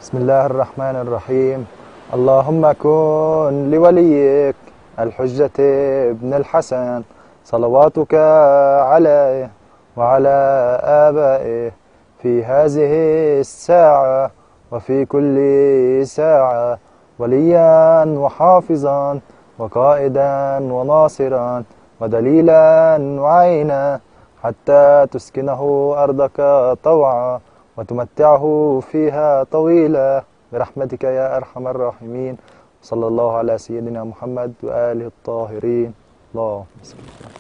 بسم الله الرحمن الرحيم. اللهم كن لوليك الحجة ابن الحسن صلواتك عليه وعلى آبائه في هذه الساعة وفي كل ساعة وليا وحافظا وقائدا وناصرا ودليلا وعينا حتى تسكنه أرضك طوعا وتمتعه فيها طويلا برحمتك يا أرحم الراحمين. صلى الله على سيدنا محمد وآله الطاهرين. اللهم صل.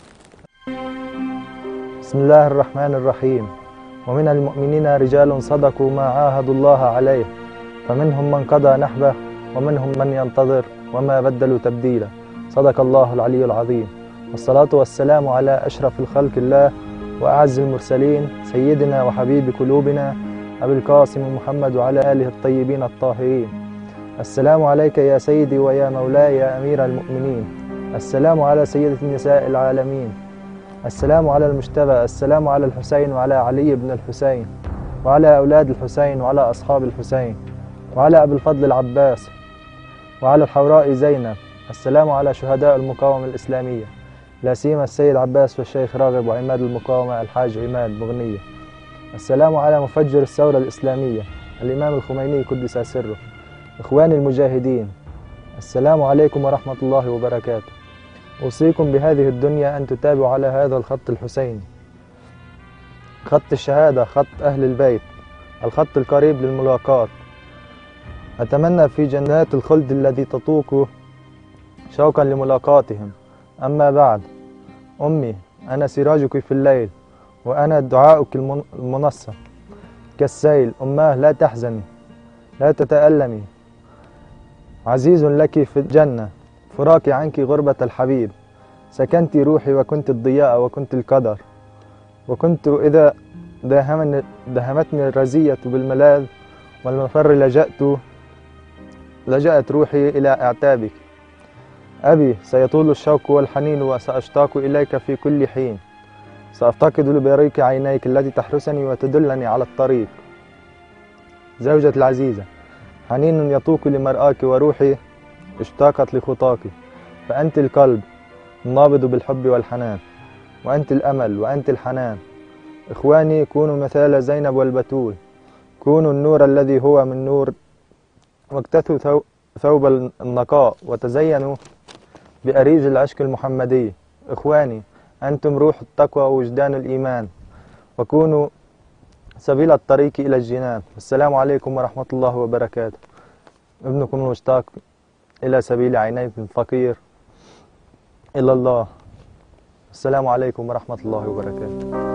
بسم الله الرحمن الرحيم. ومن المؤمنين رجال صدقوا ما عاهدوا الله عليه فمنهم من قضى نحبه ومنهم من ينتظر وما بدلوا تبديلا. صدق الله العلي العظيم. والصلاة والسلام على أشرف الخلق الله وأعز المرسلين سيدنا وحبيب قلوبنا أبي القاسم محمد وعلى آله الطيبين الطاهرين. السلام عليك يا سيدي ويا مولاي يا أمير المؤمنين. السلام على سيدة نساء العالمين. السلام على المجتبى. السلام على الحسين وعلى علي بن الحسين وعلى أولاد الحسين وعلى أصحاب الحسين وعلى أبي الفضل العباس وعلى الحوراء زينب. السلام على شهداء المقاومة الإسلامية لا سيما السيد عباس والشيخ راغب وعماد المقاومة الحاج عماد مغنية. السلام على مفجر الثورة الإسلامية الإمام الخميني قدس سره. إخواني المجاهدين، السلام عليكم ورحمة الله وبركاته. أوصيكم بهذه الدنيا أن تتابعوا على هذا الخط الحسيني، خط الشهادة، خط أهل البيت، الخط القريب للملاقات. أتمنى في جنات الخلد الذي تطوق شوقا لملاقاتهم. أما بعد، أمي أنا سراجك في الليل وأنا دعاؤك المنصة كالسيل. أماه لا تحزني لا تتألمي، عزيز لك في الجنة فراق عنك غربة الحبيب. سكنت روحي وكنت الضياء وكنت القدر، وكنت إذا دهمتني الرزية بالملاذ والمفر لجأت روحي إلى أعتابك. أبي سيطول الشوق والحنين وسأشتاق إليك في كل حين. سأفتقد لبريق عينيك التي تحرسني وتدلني على الطريق. زوجتي العزيزة، حنين يطوق لمرآك وروحي اشتاقت لخطاك. فأنت القلب النابض بالحب والحنان، وأنت الأمل وأنت الحنان. إخواني، كونوا مثال زينب والبتول، كونوا النور الذي هو من نور، واكتثوا ثوب النقاء وتزينوا بأريج العشق المحمدي. إخواني، أنتم روح التقوى ووجدان الإيمان، وكونوا سبيل الطريق إلى الجنان. السلام عليكم ورحمة الله وبركاته. ابنكم المشتاق إلى سبيل عيني الفقير إلى الله. السلام عليكم ورحمة الله وبركاته.